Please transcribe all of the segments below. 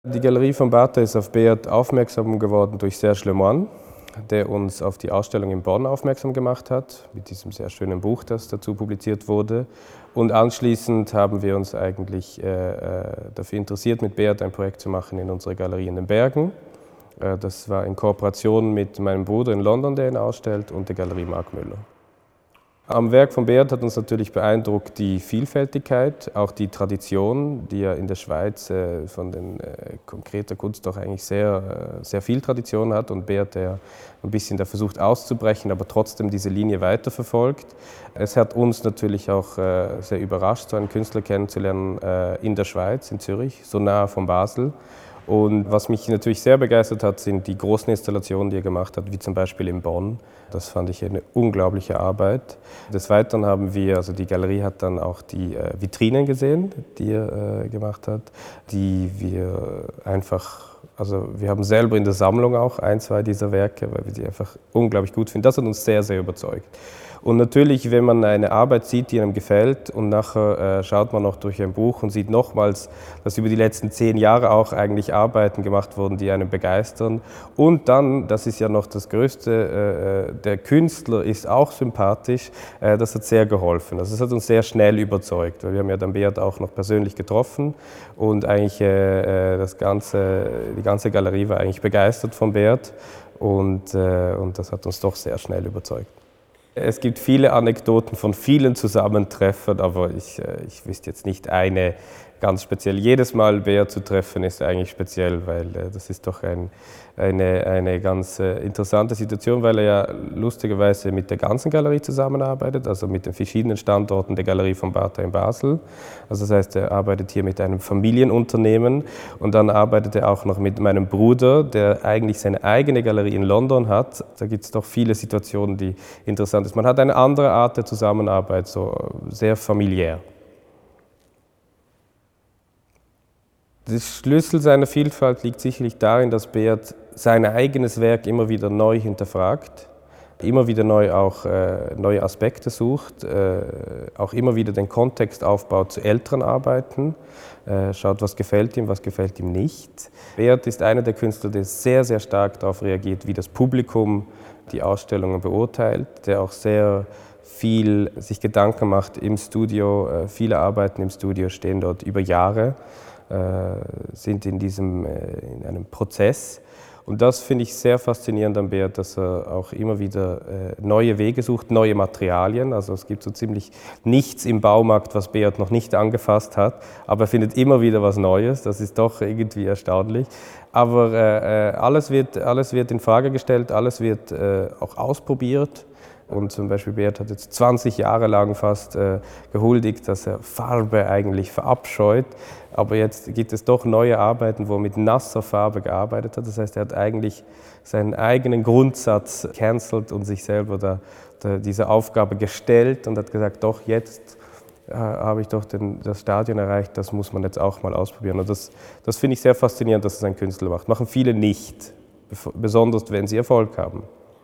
Die Galerie von Bata ist auf Beat aufmerksam geworden durch Serge Lemoine, der uns auf die Ausstellung in Bonn aufmerksam gemacht hat, mit diesem sehr schönen Buch, das dazu publiziert wurde. Und anschließend haben wir uns eigentlich dafür interessiert, mit Beat ein Projekt zu machen in unserer Galerie in den Bergen. Das war in Kooperation mit meinem Bruder in London, der ihn ausstellt, und der Galerie Mark Müller. Am Werk von Beat hat uns natürlich beeindruckt die Vielfältigkeit, auch die Tradition, die ja in der Schweiz von den konkreter Kunst doch eigentlich sehr viel Tradition hat, und Beat, der ein bisschen da versucht auszubrechen, aber trotzdem diese Linie weiterverfolgt. Es hat uns natürlich auch sehr überrascht, so einen Künstler kennenzulernen in der Schweiz, in Zürich, so nahe von Basel. Und was mich natürlich sehr begeistert hat, sind die großen Installationen, die er gemacht hat, wie zum Beispiel in Bonn. Das fand ich eine unglaubliche Arbeit. Des Weiteren haben wir, also die Galerie hat dann auch die Vitrinen gesehen, die er gemacht hat, die wir einfach, also wir haben selber in der Sammlung auch ein, zwei dieser Werke, weil wir die einfach unglaublich gut finden. Das hat uns sehr, sehr überzeugt. Und natürlich, wenn man eine Arbeit sieht, die einem gefällt, und nachher schaut man noch durch ein Buch und sieht nochmals, dass über die letzten 10 Jahre auch eigentlich Arbeiten gemacht wurden, die einen begeistern. Und dann, das ist ja noch das Größte, der Künstler ist auch sympathisch, das hat sehr geholfen. Also es hat uns sehr schnell überzeugt, weil wir haben ja dann Beat auch noch persönlich getroffen, und eigentlich die ganze Galerie war eigentlich begeistert von Beat, und das hat uns doch sehr schnell überzeugt. Es gibt viele Anekdoten von vielen Zusammentreffen, aber ich wüsste jetzt nicht eine ganz speziell. Jedes Mal Beat zu treffen ist eigentlich speziell, weil das ist doch eine ganz interessante Situation, weil er ja lustigerweise mit der ganzen Galerie zusammenarbeitet, also mit den verschiedenen Standorten der Galerie von Bata in Basel. Also das heißt, er arbeitet hier mit einem Familienunternehmen, und dann arbeitet er auch noch mit meinem Bruder, der eigentlich seine eigene Galerie in London hat. Da gibt es doch viele Situationen, die interessant sind. Man hat eine andere Art der Zusammenarbeit, so sehr familiär. Der Schlüssel seiner Vielfalt liegt sicherlich darin, dass Beat sein eigenes Werk immer wieder neu hinterfragt, immer wieder neu auch neue Aspekte sucht, auch immer wieder den Kontext aufbaut zu älteren Arbeiten, schaut, was gefällt ihm nicht. Beat ist einer der Künstler, der sehr, sehr stark darauf reagiert, wie das Publikum die Ausstellungen beurteilt, der auch sehr viel sich Gedanken macht im Studio. Viele Arbeiten im Studio stehen dort über Jahre, sind in einem Prozess. Und das finde ich sehr faszinierend an Beat, dass er auch immer wieder neue Wege sucht, neue Materialien. Also es gibt so ziemlich nichts im Baumarkt, was Beat noch nicht angefasst hat, aber er findet immer wieder was Neues. Das ist doch irgendwie erstaunlich. Aber alles wird in Frage gestellt, alles wird auch ausprobiert. Und zum Beispiel Beat hat jetzt 20 Jahre lang fast gehuldigt, dass er Farbe eigentlich verabscheut. Aber jetzt gibt es doch neue Arbeiten, wo er mit nasser Farbe gearbeitet hat. Das heißt, er hat eigentlich seinen eigenen Grundsatz cancelled und sich selber diese Aufgabe gestellt und hat gesagt, doch, jetzt habe ich doch das Stadion erreicht, das muss man jetzt auch mal ausprobieren. Und das finde ich sehr faszinierend, dass es ein Künstler macht. Machen viele nicht, besonders wenn sie Erfolg haben.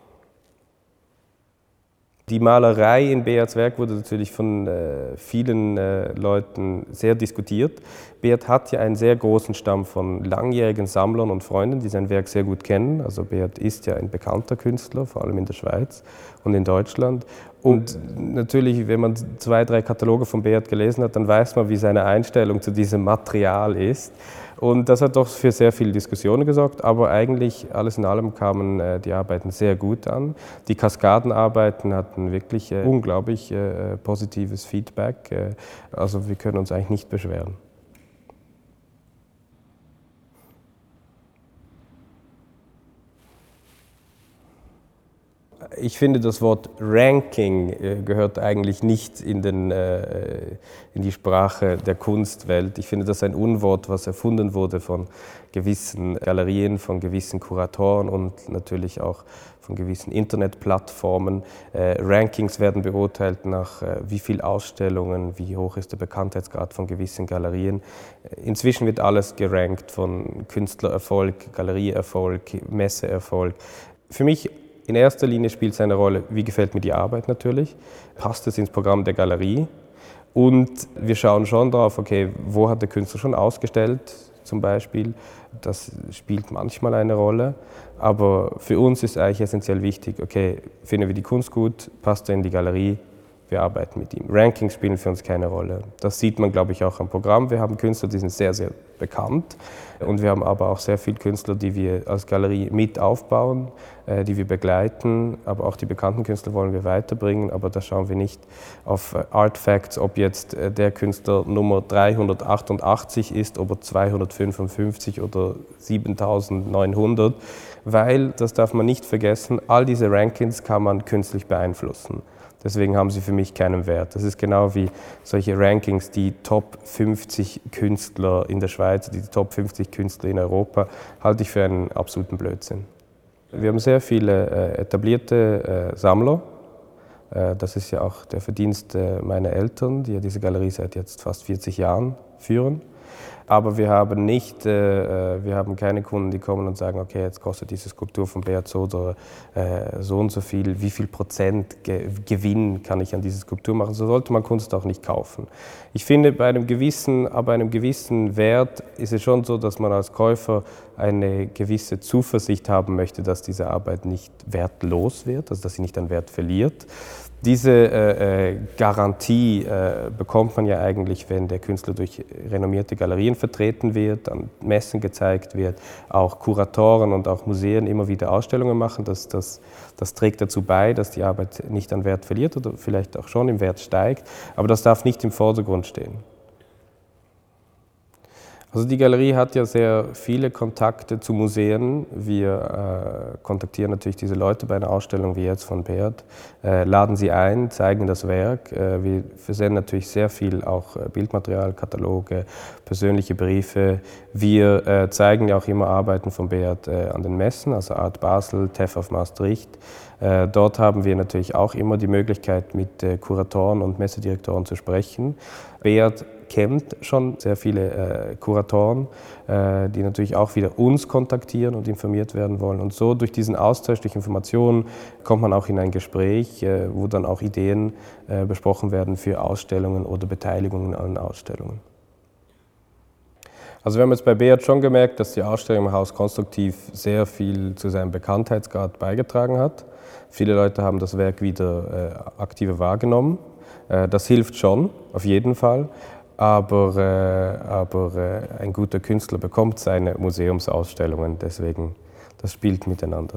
Die Malerei in Beats Werk wurde natürlich von vielen Leuten sehr diskutiert. Beat hat ja einen sehr großen Stamm von langjährigen Sammlern und Freunden, die sein Werk sehr gut kennen. Also Beat ist ja ein bekannter Künstler, vor allem in der Schweiz und in Deutschland. Und natürlich, wenn man 2, 3 Kataloge von Beat gelesen hat, dann weiß man, wie seine Einstellung zu diesem Material ist. Und das hat doch für sehr viele Diskussionen gesorgt, aber eigentlich alles in allem kamen die Arbeiten sehr gut an. Die Kaskadenarbeiten hatten wirklich unglaublich positives Feedback, also wir können uns eigentlich nicht beschweren. Ich finde, das Wort Ranking gehört eigentlich nicht in die Sprache der Kunstwelt. Ich finde, das ist ein Unwort, was erfunden wurde von gewissen Galerien, von gewissen Kuratoren und natürlich auch von gewissen Internetplattformen. Rankings werden beurteilt nach wie viele Ausstellungen, wie hoch ist der Bekanntheitsgrad von gewissen Galerien. Inzwischen wird alles gerankt von Künstlererfolg, Galerieerfolg, Messeerfolg. Für mich in erster Linie spielt es eine Rolle, wie gefällt mir die Arbeit natürlich, passt es ins Programm der Galerie, und wir schauen schon drauf, okay, wo hat der Künstler schon ausgestellt, zum Beispiel. Das spielt manchmal eine Rolle, aber für uns ist eigentlich essentiell wichtig, okay, finden wir die Kunst gut, passt er in die Galerie, wir arbeiten mit ihm. Rankings spielen für uns keine Rolle. Das sieht man, glaube ich, auch am Programm. Wir haben Künstler, die sind sehr, sehr bekannt und wir haben aber auch sehr viele Künstler, die wir als Galerie mit aufbauen, die wir begleiten, aber auch die bekannten Künstler wollen wir weiterbringen, aber da schauen wir nicht auf Artfacts, ob jetzt der Künstler Nummer 388 ist, ob er 255 oder 7900, weil, das darf man nicht vergessen, all diese Rankings kann man künstlich beeinflussen. Deswegen haben sie für mich keinen Wert. Das ist genau wie solche Rankings, die Top 50 Künstler in der Schweiz, die Top 50 Künstler in Europa, halte ich für einen absoluten Blödsinn. Wir haben sehr viele etablierte Sammler. Das ist ja auch der Verdienst meiner Eltern, die ja diese Galerie seit jetzt fast 40 Jahren führen. Aber wir haben keine Kunden, die kommen und sagen, okay, jetzt kostet diese Skulptur von Beat so oder so und so viel, wie viel Prozent Gewinn kann ich an diese Skulptur machen? So sollte man Kunst auch nicht kaufen. Ich finde, bei einem gewissen Wert ist es schon so, dass man als Käufer eine gewisse Zuversicht haben möchte, dass diese Arbeit nicht wertlos wird, also dass sie nicht an Wert verliert. Diese Garantie bekommt man ja eigentlich, wenn der Künstler durch renommierte Galerien vertreten wird, an Messen gezeigt wird, auch Kuratoren und auch Museen immer wieder Ausstellungen machen. Das trägt dazu bei, dass die Arbeit nicht an Wert verliert oder vielleicht auch schon im Wert steigt, aber das darf nicht im Vordergrund stehen. Also die Galerie hat ja sehr viele Kontakte zu Museen. Wir kontaktieren natürlich diese Leute bei einer Ausstellung wie jetzt von Beat, laden sie ein, zeigen das Werk. Wir versenden natürlich sehr viel auch Bildmaterial, Kataloge, persönliche Briefe. Wir zeigen ja auch immer Arbeiten von Beat an den Messen, also Art Basel, TEF auf Maastricht. Dort haben wir natürlich auch immer die Möglichkeit, mit Kuratoren und Messedirektoren zu sprechen. Beat kennt schon sehr viele Kuratoren, die natürlich auch wieder uns kontaktieren und informiert werden wollen. Und so durch diesen Austausch, durch Informationen, kommt man auch in ein Gespräch, wo dann auch Ideen besprochen werden für Ausstellungen oder Beteiligungen an Ausstellungen. Also wir haben jetzt bei Beat schon gemerkt, dass die Ausstellung im Haus Konstruktiv sehr viel zu seinem Bekanntheitsgrad beigetragen hat. Viele Leute haben das Werk wieder aktiver wahrgenommen. Das hilft schon, auf jeden Fall. Aber ein guter Künstler bekommt seine Museumsausstellungen, deswegen, das spielt miteinander.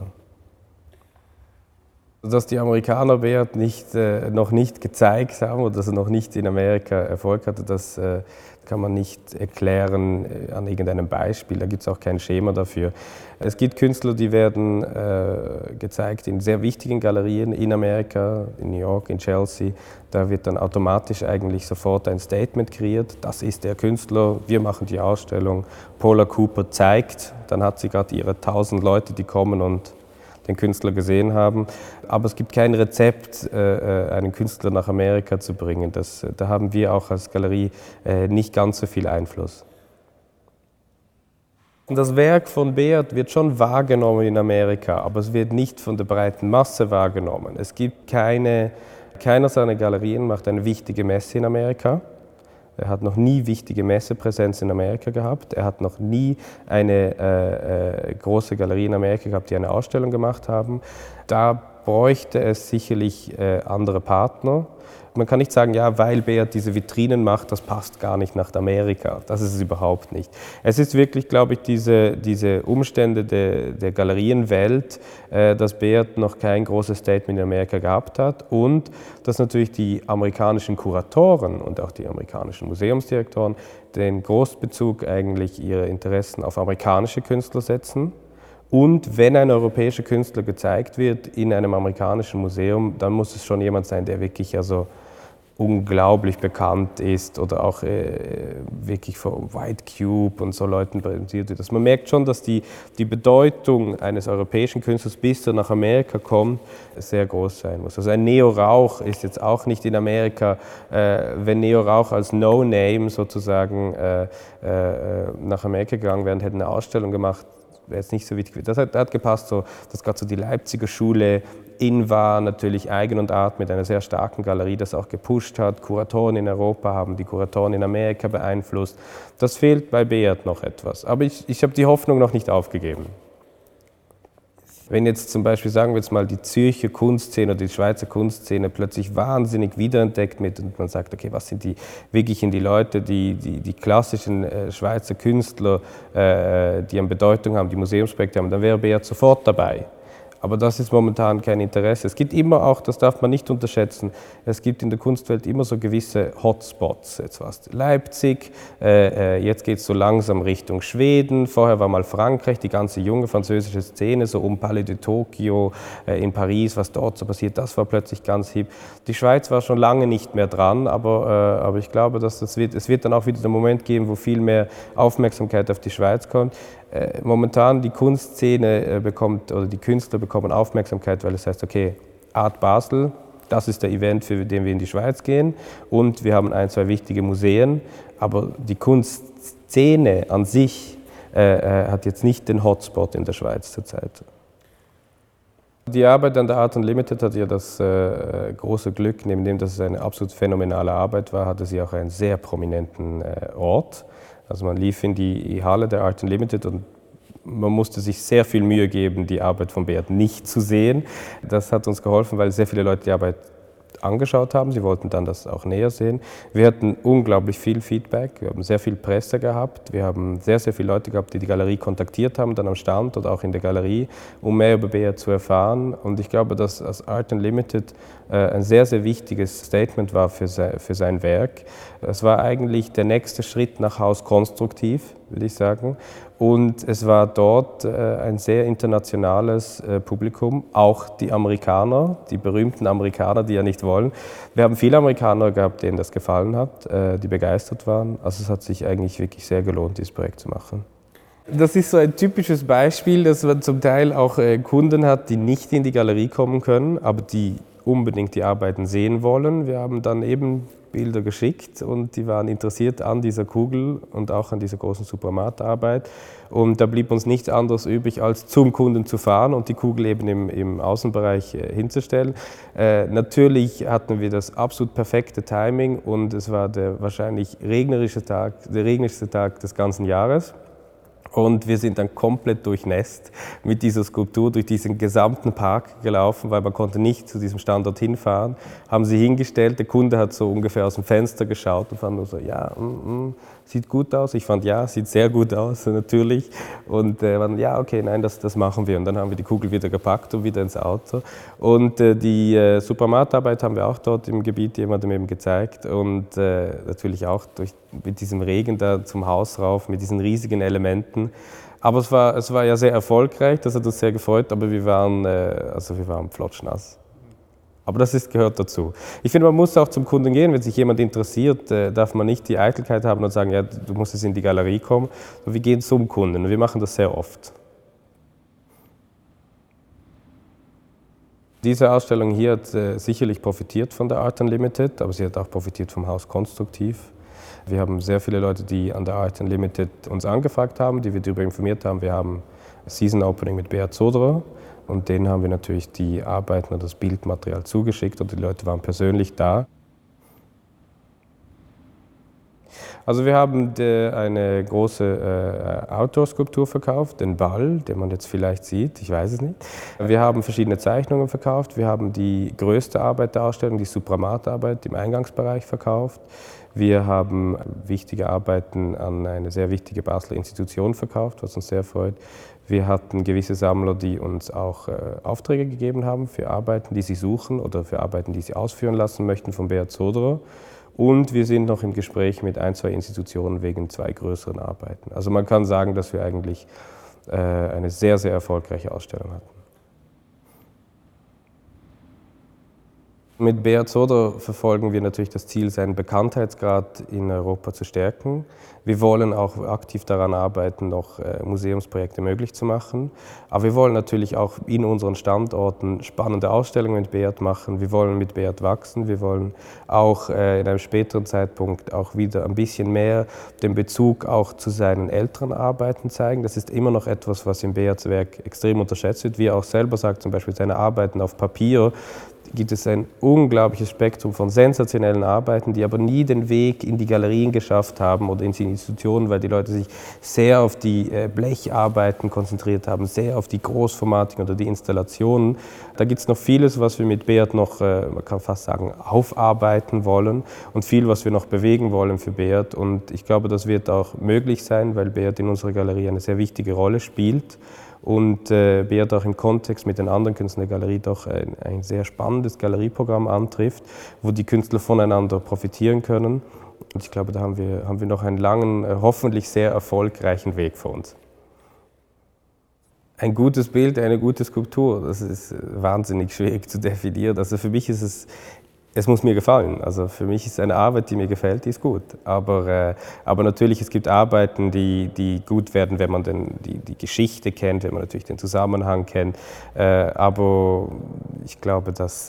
Dass die Amerikaner Beat noch nicht gezeigt haben oder dass er noch nicht in Amerika Erfolg hatte, das kann man nicht erklären an irgendeinem Beispiel. Da gibt es auch kein Schema dafür. Es gibt Künstler, die werden gezeigt in sehr wichtigen Galerien in Amerika, in New York, in Chelsea. Da wird dann automatisch eigentlich sofort ein Statement kreiert. Das ist der Künstler, wir machen die Ausstellung. Paula Cooper zeigt, dann hat sie gerade ihre 1000 Leute, die kommen und den Künstler gesehen haben. Aber es gibt kein Rezept, einen Künstler nach Amerika zu bringen. Da haben wir auch als Galerie nicht ganz so viel Einfluss. Und das Werk von Beat wird schon wahrgenommen in Amerika, aber es wird nicht von der breiten Masse wahrgenommen. Es gibt keiner seiner Galerien macht eine wichtige Messe in Amerika. Er hat noch nie wichtige Messepräsenz in Amerika gehabt. Er hat noch nie eine große Galerie in Amerika gehabt, die eine Ausstellung gemacht haben. Da bräuchte es sicherlich andere Partner. Man kann nicht sagen, ja, weil Beat diese Vitrinen macht, das passt gar nicht nach Amerika. Das ist es überhaupt nicht. Es ist wirklich, glaube ich, diese Umstände der Galerienwelt, dass Beat noch kein großes Statement in Amerika gehabt hat und dass natürlich die amerikanischen Kuratoren und auch die amerikanischen Museumsdirektoren den Großbezug eigentlich ihre Interessen auf amerikanische Künstler setzen. Und wenn ein europäischer Künstler gezeigt wird in einem amerikanischen Museum, dann muss es schon jemand sein, der wirklich also unglaublich bekannt ist oder auch wirklich von White Cube und so Leuten präsentiert wird. Man merkt schon, dass die Bedeutung eines europäischen Künstlers, bis er nach Amerika kommt, sehr groß sein muss. Also ein Neo Rauch ist jetzt auch nicht in Amerika, wenn Neo Rauch als No-Name sozusagen nach Amerika gegangen wäre und hätte eine Ausstellung gemacht, wäre jetzt nicht so wichtig. Das hat gepasst, so, dass gerade so die Leipziger Schule in war, natürlich Eigen und Art mit einer sehr starken Galerie, das auch gepusht hat. Kuratoren in Europa haben die Kuratoren in Amerika beeinflusst. Das fehlt bei Beat noch etwas. Aber ich habe die Hoffnung noch nicht aufgegeben. Wenn jetzt zum Beispiel, sagen wir jetzt mal, die Zürcher Kunstszene oder die Schweizer Kunstszene plötzlich wahnsinnig wiederentdeckt wird und man sagt, okay, was sind die wirklichen die Leute, die klassischen Schweizer Künstler, die an Bedeutung haben, die Museumsprojekte haben, dann wäre Beat sofort dabei. Aber das ist momentan kein Interesse. Es gibt immer auch, das darf man nicht unterschätzen, es gibt in der Kunstwelt immer so gewisse Hotspots. Jetzt war es Leipzig, jetzt geht es so langsam Richtung Schweden, vorher war mal Frankreich, die ganze junge französische Szene, so um Palais de Tokio, in Paris, was dort so passiert, das war plötzlich ganz hip. Die Schweiz war schon lange nicht mehr dran, aber ich glaube, dass es wird dann auch wieder der Moment geben, wo viel mehr Aufmerksamkeit auf die Schweiz kommt. Momentan die Kunstszene bekommt, oder die Künstler bekommen Aufmerksamkeit, weil es heißt, okay, Art Basel, das ist der Event, für den wir in die Schweiz gehen und wir haben ein, zwei wichtige Museen, aber die Kunstszene an sich hat jetzt nicht den Hotspot in der Schweiz zurzeit. Die Arbeit an der Art Unlimited hat ja das große Glück, neben dem, dass es eine absolut phänomenale Arbeit war, hatte sie auch einen sehr prominenten Ort. Also man lief in die Halle der Art Unlimited und man musste sich sehr viel Mühe geben, die Arbeit von Beat nicht zu sehen. Das hat uns geholfen, weil sehr viele Leute die Arbeit angeschaut haben. Sie wollten dann das auch näher sehen. Wir hatten unglaublich viel Feedback. Wir haben sehr viel Presse gehabt. Wir haben sehr, sehr viele Leute gehabt, die die Galerie kontaktiert haben, dann am Stand oder auch in der Galerie, um mehr über Beat zu erfahren. Und ich glaube, dass Art Unlimited ein sehr, sehr wichtiges Statement war für sein Werk. Es war eigentlich der nächste Schritt nach Haus Konstruktiv, würde ich sagen. Und es war dort ein sehr internationales Publikum, auch die Amerikaner, die berühmten Amerikaner, die ja nicht wollen. Wir haben viele Amerikaner gehabt, denen das gefallen hat, die begeistert waren. Also es hat sich eigentlich wirklich sehr gelohnt, dieses Projekt zu machen. Das ist so ein typisches Beispiel, dass man zum Teil auch Kunden hat, die nicht in die Galerie kommen können, aber die unbedingt die Arbeiten sehen wollen. Wir haben dann eben Bilder geschickt und die waren interessiert an dieser Kugel und auch an dieser großen Supramat-Arbeit. Und da blieb uns nichts anderes übrig, als zum Kunden zu fahren und die Kugel eben im Außenbereich hinzustellen. Natürlich hatten wir das absolut perfekte Timing und es war der wahrscheinlich regnerischste Tag des ganzen Jahres. Und wir sind dann komplett durchnässt mit dieser Skulptur durch diesen gesamten Park gelaufen, weil man konnte nicht zu diesem Standort hinfahren. Haben sie hingestellt, der Kunde hat so ungefähr aus dem Fenster geschaut und fand nur so, ja, sieht gut aus. Ich fand, ja, sieht sehr gut aus, natürlich. Und waren, ja, okay, nein, das machen wir. Und dann haben wir die Kugel wieder gepackt und wieder ins Auto. Und die Supramat-Arbeit haben wir auch dort im Gebiet jemandem eben gezeigt. Und natürlich auch mit diesem Regen da zum Haus rauf, mit diesen riesigen Elementen. Aber es war ja sehr erfolgreich, das hat uns sehr gefreut, aber wir waren flotschnass. Aber das gehört dazu. Ich finde, man muss auch zum Kunden gehen, wenn sich jemand interessiert, darf man nicht die Eitelkeit haben und sagen, ja, du musst jetzt in die Galerie kommen. Wir gehen zum Kunden und wir machen das sehr oft. Diese Ausstellung hier hat sicherlich profitiert von der Art Unlimited, aber sie hat auch profitiert vom Haus Konstruktiv. Wir haben sehr viele Leute, die an der Art Unlimited uns angefragt haben, die wir darüber informiert haben. Wir haben Season Opening mit Beat Soderer und denen haben wir natürlich die Arbeiten oder das Bildmaterial zugeschickt und die Leute waren persönlich da. Also wir haben eine große Outdoor-Skulptur verkauft, den Ball, den man jetzt vielleicht sieht, ich weiß es nicht. Wir haben verschiedene Zeichnungen verkauft, wir haben die größte Arbeit der Ausstellung, die Supramat-Arbeit im Eingangsbereich verkauft. Wir haben wichtige Arbeiten an eine sehr wichtige Basler Institution verkauft, was uns sehr freut. Wir hatten gewisse Sammler, die uns auch Aufträge gegeben haben für Arbeiten, die sie suchen oder für Arbeiten, die sie ausführen lassen möchten von Beat Soderer. Und wir sind noch im Gespräch mit ein, zwei Institutionen wegen 2 größeren Arbeiten. Also man kann sagen, dass wir eigentlich eine sehr, sehr erfolgreiche Ausstellung hatten. Mit Beat Soder verfolgen wir natürlich das Ziel, seinen Bekanntheitsgrad in Europa zu stärken. Wir wollen auch aktiv daran arbeiten, noch Museumsprojekte möglich zu machen. Aber wir wollen natürlich auch in unseren Standorten spannende Ausstellungen mit Beat machen. Wir wollen mit Beat wachsen. Wir wollen auch in einem späteren Zeitpunkt auch wieder ein bisschen mehr den Bezug auch zu seinen älteren Arbeiten zeigen. Das ist immer noch etwas, was im Beats Werk extrem unterschätzt wird. Wie er auch selber sagt, zum Beispiel seine Arbeiten auf Papier, gibt es ein unglaubliches Spektrum von sensationellen Arbeiten, die aber nie den Weg in die Galerien geschafft haben oder in die Institutionen, weil die Leute sich sehr auf die Blecharbeiten konzentriert haben, sehr auf die Großformatigen oder die Installationen. Da gibt es noch vieles, was wir mit Beat noch, man kann fast sagen, aufarbeiten wollen und viel, was wir noch bewegen wollen für Beat. Und ich glaube, das wird auch möglich sein, weil Beat in unserer Galerie eine sehr wichtige Rolle spielt. Und Beat auch im Kontext mit den anderen Künstlern der Galerie doch ein sehr spannendes Galerieprogramm antrifft, wo die Künstler voneinander profitieren können. Und ich glaube, da haben wir noch einen langen, hoffentlich sehr erfolgreichen Weg vor uns. Ein gutes Bild, eine gute Skulptur, das ist wahnsinnig schwierig zu definieren. Also für mich ist es muss mir gefallen. Also für mich ist eine Arbeit, die mir gefällt, die ist gut. Aber natürlich, es gibt Arbeiten, die gut werden, wenn man die Geschichte kennt, wenn man natürlich den Zusammenhang kennt. Aber ich glaube, dass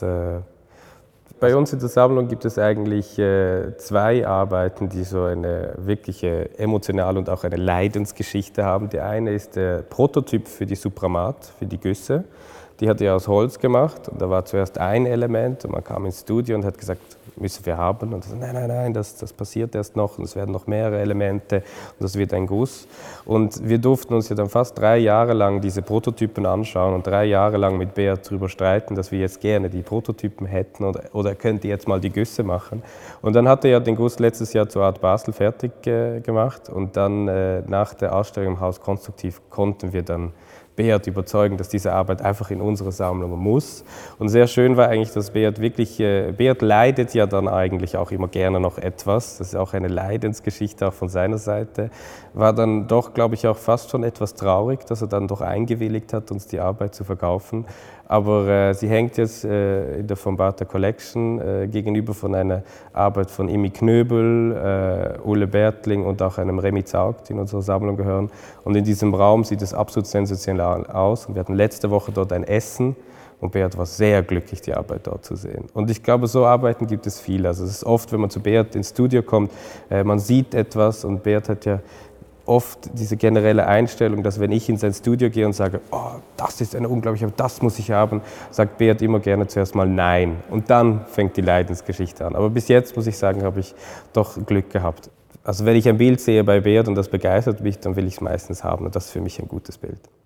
bei uns in der Sammlung gibt es eigentlich zwei Arbeiten, die so eine wirkliche emotionale und auch eine Leidensgeschichte haben. Die eine ist der Prototyp für die Supramat, für die Güsse. Die hat er aus Holz gemacht und da war zuerst ein Element und man kam ins Studio und hat gesagt, müssen wir haben. Und so, nein, das passiert erst noch und es werden noch mehrere Elemente und das wird ein Guss. Und wir durften uns ja dann fast 3 Jahre lang diese Prototypen anschauen und 3 Jahre lang mit Beat darüber streiten, dass wir jetzt gerne die Prototypen hätten oder könnt ihr jetzt mal die Güsse machen. Und dann hat er ja den Guss letztes Jahr zur Art Basel fertig gemacht und dann nach der Ausstellung im Haus Konstruktiv konnten wir dann Beat überzeugen, dass diese Arbeit einfach in unsere Sammlung muss. Und sehr schön war eigentlich, dass Beat Beat leidet ja dann eigentlich auch immer gerne noch etwas. Das ist auch eine Leidensgeschichte auch von seiner Seite. War dann doch, glaube ich, auch fast schon etwas traurig, dass er dann doch eingewilligt hat, uns die Arbeit zu verkaufen. Aber sie hängt jetzt in der von Bartha Collection gegenüber von einer Arbeit von Imi Knöbel, Ulle Bertling und auch einem Remi Zaugt, die in unserer Sammlung gehören. Und in diesem Raum sieht es absolut sensationell aus. Und wir hatten letzte Woche dort ein Essen und Beat war sehr glücklich, die Arbeit dort zu sehen. Und ich glaube, so Arbeiten gibt es viele. Also es ist oft, wenn man zu Beat ins Studio kommt, man sieht etwas und Beat hat ja oft diese generelle Einstellung, dass wenn ich in sein Studio gehe und sage, oh, das ist eine unglaubliche, das muss ich haben, sagt Beat immer gerne zuerst mal nein. Und dann fängt die Leidensgeschichte an. Aber bis jetzt, muss ich sagen, habe ich doch Glück gehabt. Also wenn ich ein Bild sehe bei Beat und das begeistert mich, dann will ich es meistens haben. Und das ist für mich ein gutes Bild.